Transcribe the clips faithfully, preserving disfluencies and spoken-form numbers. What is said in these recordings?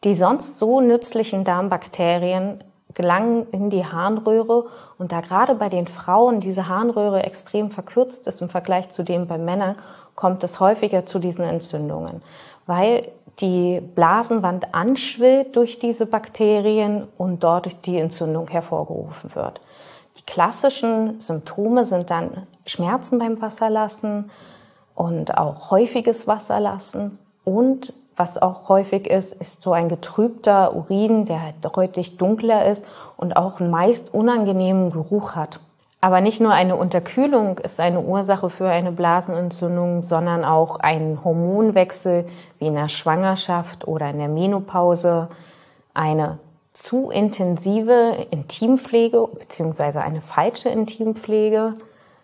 Die sonst so nützlichen Darmbakterien gelangen in die Harnröhre und da gerade bei den Frauen diese Harnröhre extrem verkürzt ist im Vergleich zu dem bei Männern, kommt es häufiger zu diesen Entzündungen, weil die Blasenwand anschwillt durch diese Bakterien und dort die Entzündung hervorgerufen wird. Die klassischen Symptome sind dann Schmerzen beim Wasserlassen und auch häufiges Wasserlassen und was auch häufig ist, ist so ein getrübter Urin, der halt deutlich dunkler ist und auch einen meist unangenehmen Geruch hat. Aber nicht nur eine Unterkühlung ist eine Ursache für eine Blasenentzündung, sondern auch ein Hormonwechsel wie in der Schwangerschaft oder in der Menopause, eine zu intensive Intimpflege bzw. eine falsche Intimpflege,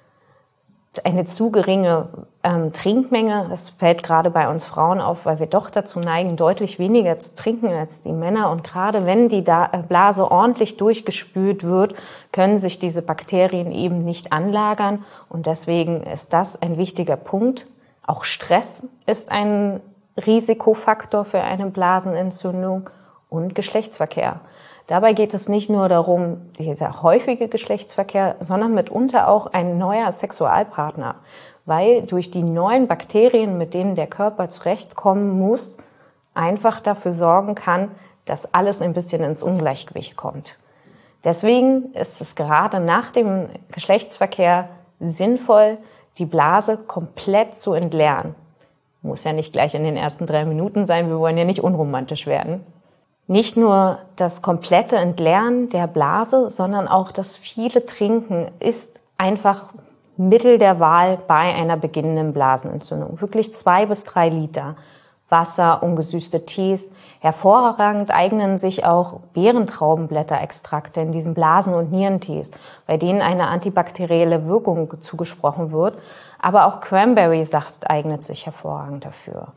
eine zu geringe ähm, Trinkmenge. Das fällt gerade bei uns Frauen auf, weil wir doch dazu neigen, deutlich weniger zu trinken als die Männer. Und gerade wenn die da Blase ordentlich durchgespült wird, können sich diese Bakterien eben nicht anlagern. Und deswegen ist das ein wichtiger Punkt. Auch Stress ist ein Risikofaktor für eine Blasenentzündung und Geschlechtsverkehr. Dabei geht es nicht nur darum, dieser häufige Geschlechtsverkehr, sondern mitunter auch ein neuer Sexualpartner, weil durch die neuen Bakterien, mit denen der Körper zurechtkommen muss, einfach dafür sorgen kann, dass alles ein bisschen ins Ungleichgewicht kommt. Deswegen ist es gerade nach dem Geschlechtsverkehr sinnvoll, die Blase komplett zu entleeren. Muss ja nicht gleich in den ersten drei Minuten sein, wir wollen ja nicht unromantisch werden. Nicht nur das komplette Entleeren der Blase, sondern auch das viele Trinken ist einfach Mittel der Wahl bei einer beginnenden Blasenentzündung. Wirklich zwei bis drei Liter Wasser, ungesüßte Tees. Hervorragend eignen sich auch Beerentraubenblätterextrakte in diesen Blasen- und Nierentees, bei denen eine antibakterielle Wirkung zugesprochen wird. Aber auch Cranberry-Saft eignet sich hervorragend dafür.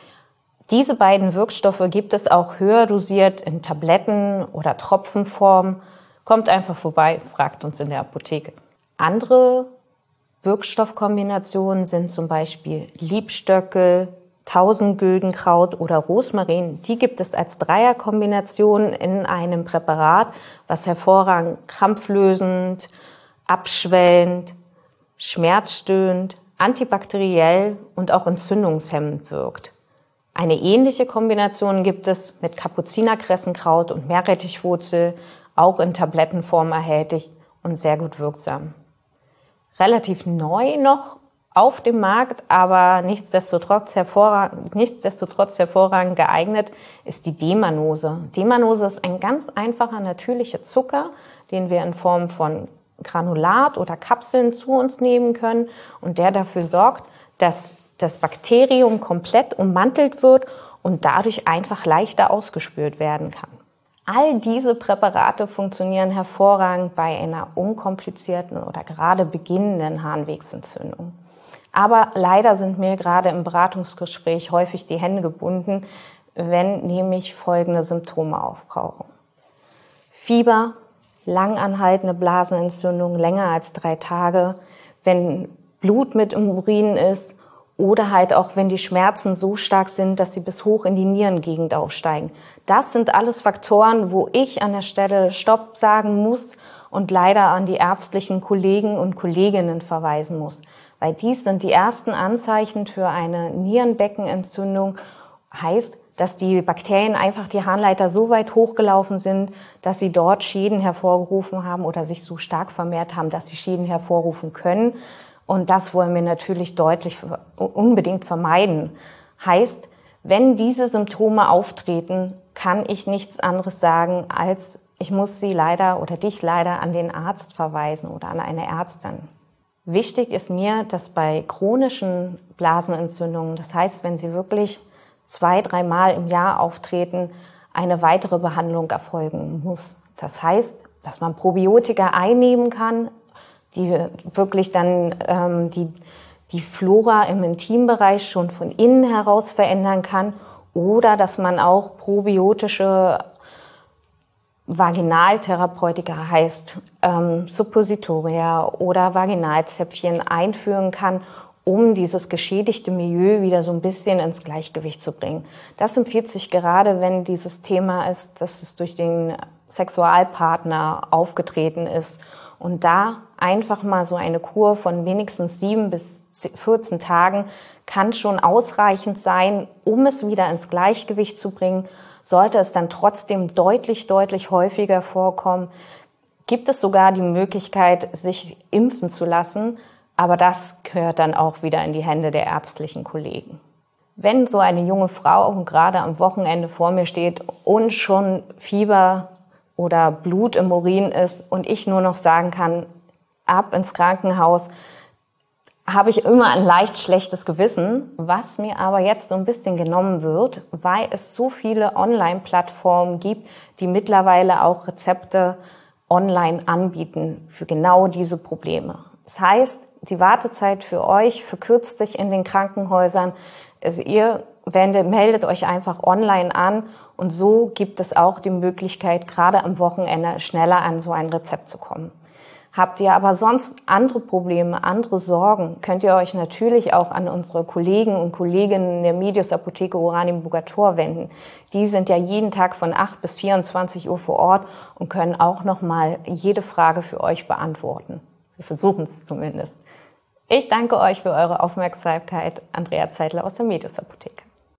Diese beiden Wirkstoffe gibt es auch höher dosiert in Tabletten- oder Tropfenform. Kommt einfach vorbei, fragt uns in der Apotheke. Andere Wirkstoffkombinationen sind zum Beispiel Liebstöckel, Tausendgüldenkraut oder Rosmarin. Die gibt es als Dreierkombination in einem Präparat, was hervorragend krampflösend, abschwellend, schmerzstillend, antibakteriell und auch entzündungshemmend wirkt. Eine ähnliche Kombination gibt es mit Kapuzinerkressenkraut und Meerrettichwurzel, auch in Tablettenform erhältlich und sehr gut wirksam. Relativ neu noch auf dem Markt, aber nichtsdestotrotz hervorragend, nichtsdestotrotz hervorragend geeignet, ist die D-Mannose. D-Mannose ist ein ganz einfacher, natürlicher Zucker, den wir in Form von Granulat oder Kapseln zu uns nehmen können und der dafür sorgt, dass das Bakterium komplett ummantelt wird und dadurch einfach leichter ausgespült werden kann. All diese Präparate funktionieren hervorragend bei einer unkomplizierten oder gerade beginnenden Harnwegsentzündung. Aber leider sind mir gerade im Beratungsgespräch häufig die Hände gebunden, wenn nämlich folgende Symptome auftauchen. Fieber, langanhaltende Blasenentzündung länger als drei Tage, wenn Blut mit im Urin ist, oder halt auch, wenn die Schmerzen so stark sind, dass sie bis hoch in die Nierengegend aufsteigen. Das sind alles Faktoren, wo ich an der Stelle Stopp sagen muss und leider an die ärztlichen Kollegen und Kolleginnen verweisen muss. Weil dies sind die ersten Anzeichen für eine Nierenbeckenentzündung. Heißt, dass die Bakterien einfach die Harnleiter so weit hochgelaufen sind, dass sie dort Schäden hervorgerufen haben oder sich so stark vermehrt haben, dass sie Schäden hervorrufen können. Und das wollen wir natürlich deutlich unbedingt vermeiden. Heißt, wenn diese Symptome auftreten, kann ich nichts anderes sagen, als ich muss Sie leider oder dich leider an den Arzt verweisen oder an eine Ärztin. Wichtig ist mir, dass bei chronischen Blasenentzündungen, das heißt, wenn sie wirklich zwei, dreimal im Jahr auftreten, eine weitere Behandlung erfolgen muss. Das heißt, dass man Probiotika einnehmen kann, die wirklich dann ähm, die, die Flora im Intimbereich schon von innen heraus verändern kann oder dass man auch probiotische Vaginaltherapeutika, heißt ähm, Suppositoria oder Vaginalzäpfchen einführen kann, um dieses geschädigte Milieu wieder so ein bisschen ins Gleichgewicht zu bringen. Das empfiehlt sich gerade, wenn dieses Thema ist, dass es durch den Sexualpartner aufgetreten ist. Und da einfach mal so eine Kur von wenigstens sieben bis vierzehn Tagen kann schon ausreichend sein, um es wieder ins Gleichgewicht zu bringen. Sollte es dann trotzdem deutlich, deutlich häufiger vorkommen, gibt es sogar die Möglichkeit, sich impfen zu lassen. Aber das gehört dann auch wieder in die Hände der ärztlichen Kollegen. Wenn so eine junge Frau gerade am Wochenende vor mir steht und schon Fieber oder Blut im Urin ist und ich nur noch sagen kann, ab ins Krankenhaus, habe ich immer ein leicht schlechtes Gewissen, was mir aber jetzt so ein bisschen genommen wird, weil es so viele Online-Plattformen gibt, die mittlerweile auch Rezepte online anbieten für genau diese Probleme. Das heißt, die Wartezeit für euch verkürzt sich in den Krankenhäusern. Also ihr wendet, meldet euch einfach online an und so gibt es auch die Möglichkeit, gerade am Wochenende schneller an so ein Rezept zu kommen. Habt ihr aber sonst andere Probleme, andere Sorgen, könnt ihr euch natürlich auch an unsere Kollegen und Kolleginnen der Medius Apotheke Oranienburger wenden. Die sind ja jeden Tag von acht bis vierundzwanzig Uhr vor Ort und können auch nochmal jede Frage für euch beantworten. Wir versuchen es zumindest. Ich danke euch für eure Aufmerksamkeit. Andrea Zeitler aus der Medius Apotheke.